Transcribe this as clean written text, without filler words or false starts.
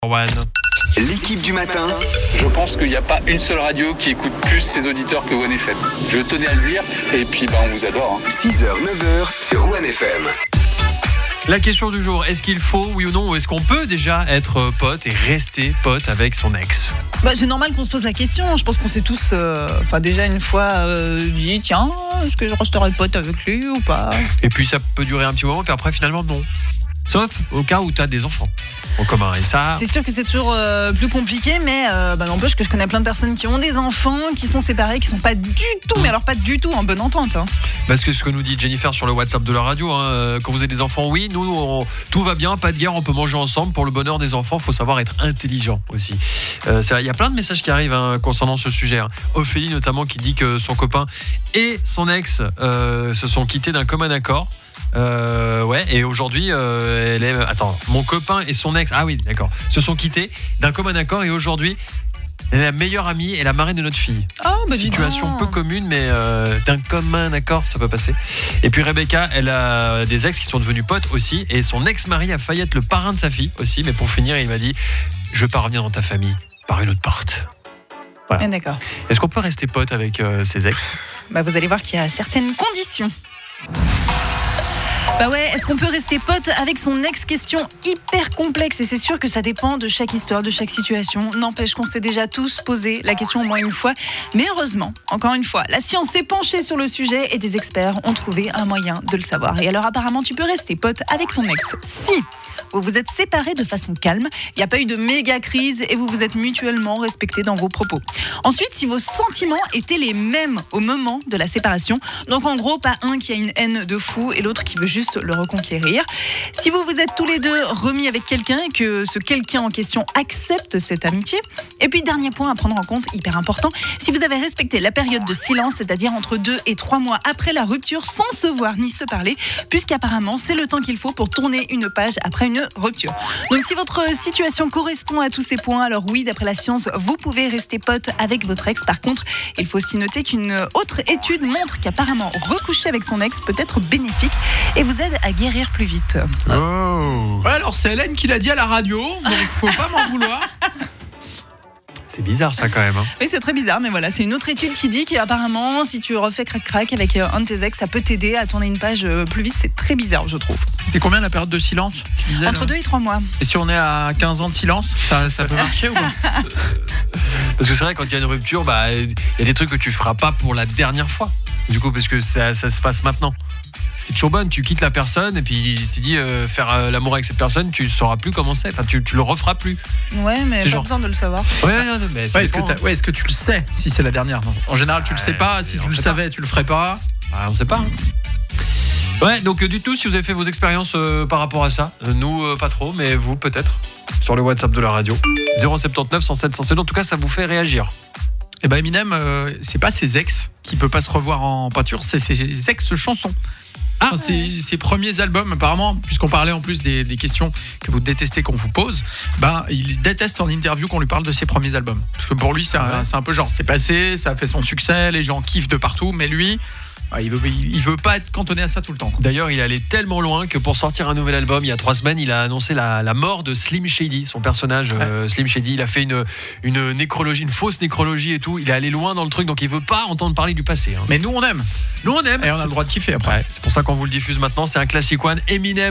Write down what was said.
One. L'équipe du matin. Je pense qu'il n'y a pas une seule radio qui écoute plus ses auditeurs que One FM. Je tenais à le dire, et puis on vous adore. 6h, 9h sur One FM. La question du jour, est-ce qu'il faut, oui ou non, ou est-ce qu'on peut déjà être pote et rester pote avec son ex ? C'est normal qu'on se pose la question. Je pense qu'on s'est tous, déjà une fois dit, tiens, est-ce que je resterai pote avec lui ou pas ? Et puis ça peut durer un petit moment, puis après finalement non. Sauf au cas où tu as des enfants en commun. Et ça... C'est sûr que c'est toujours plus compliqué, mais n'empêche que je connais plein de personnes qui ont des enfants, qui sont séparés, qui sont pas du tout, mais alors pas du tout en bonne entente. Parce que ce que nous dit Jennifer sur le WhatsApp de la radio, quand vous avez des enfants, oui, nous, tout va bien, pas de guerre, on peut manger ensemble. Pour le bonheur des enfants, il faut savoir être intelligent aussi. Il y a plein de messages qui arrivent concernant ce sujet. Ophélie notamment qui dit que son copain et son ex se sont quittés d'un commun accord. Et aujourd'hui mon copain et son ex se sont quittés d'un commun accord et aujourd'hui elle est la meilleure amie et la marraine de notre fille. Situation peu commune, mais d'un commun accord ça peut passer. Et puis Rebecca, elle a des ex qui sont devenus potes aussi, et son ex-mari a failli être le parrain de sa fille aussi, mais pour finir il m'a dit je veux pas revenir dans ta famille par une autre porte. Voilà. D'accord. Est-ce qu'on peut rester pote avec ses ex ? Vous allez voir qu'il y a certaines conditions. Est-ce qu'on peut rester pote avec son ex ? Question hyper complexe, et c'est sûr que ça dépend de chaque histoire, de chaque situation. N'empêche qu'on s'est déjà tous posé la question au moins une fois. Mais heureusement, encore une fois, la science s'est penchée sur le sujet et des experts ont trouvé un moyen de le savoir. Et alors apparemment, tu peux rester pote avec son ex si vous vous êtes séparés de façon calme, il n'y a pas eu de méga crise et vous vous êtes mutuellement respectés dans vos propos. Ensuite, si vos sentiments étaient les mêmes au moment de la séparation, donc en gros, pas un qui a une haine de fou et l'autre qui veut juste le reconquérir. Si vous vous êtes tous les deux remis avec quelqu'un et que ce quelqu'un en question accepte cette amitié. Et puis, dernier point à prendre en compte, hyper important, si vous avez respecté la période de silence, c'est-à-dire entre 2 et 3 mois après la rupture, sans se voir ni se parler, puisqu'apparemment, c'est le temps qu'il faut pour tourner une page après une rupture. Donc, si votre situation correspond à tous ces points, alors oui, d'après la science, vous pouvez rester pote avec votre ex. Par contre, il faut aussi noter qu'une autre étude montre qu'apparemment, recoucher avec son ex peut être bénéfique et vous aide à guérir plus vite. Alors c'est Hélène qui l'a dit à la radio, donc faut pas m'en vouloir. C'est bizarre ça quand même. Oui, c'est très bizarre, mais voilà, c'est une autre étude qui dit qu'apparemment, si tu refais crac-crac avec un de tes ex, ça peut t'aider à tourner une page plus vite. C'est très bizarre, je trouve. C'était combien la période de silence ? Entre 2 et 3 mois. Et si on est à 15 ans de silence, ça peut marcher ou pas ? Parce que c'est vrai, quand il y a une rupture, il y a des trucs que tu feras pas pour la dernière fois. Du coup, parce que ça se passe maintenant. C'est toujours bonne, tu quittes la personne et puis tu dis faire l'amour avec cette personne, tu sauras plus comment c'est, enfin tu le referas plus. Ouais, mais pas besoin de le savoir. Est-ce que tu le sais si c'est la dernière ? En général, tu le sais pas, si tu le savais, tu le ferais pas. On sait pas. Ouais, donc du tout, si vous avez fait vos expériences par rapport à ça, nous pas trop, mais vous peut-être, sur le WhatsApp de la radio, 079 107 107, en tout cas ça vous fait réagir. Eminem, c'est pas ses ex qui peut pas se revoir en peinture, c'est ses ex-chansons. Ses premiers albums, apparemment, puisqu'on parlait en plus des questions que vous détestez qu'on vous pose, il déteste en interview qu'on lui parle de ses premiers albums. Parce que pour lui, c'est un peu genre, c'est passé, ça a fait son succès, les gens kiffent de partout, mais lui, il veut pas être cantonné à ça tout le temps. D'ailleurs, il est allé tellement loin que pour sortir un nouvel album, il y a 3 semaines, il a annoncé la mort de Slim Shady, son personnage. Slim Shady, il a fait une nécrologie, une fausse nécrologie et tout. Il est allé loin dans le truc, donc il veut pas entendre parler du passé. Mais nous, on aime. Nous, on aime. Et on a le droit de kiffer après. C'est pour ça qu'on vous le diffuse maintenant. C'est un classique one. Eminem.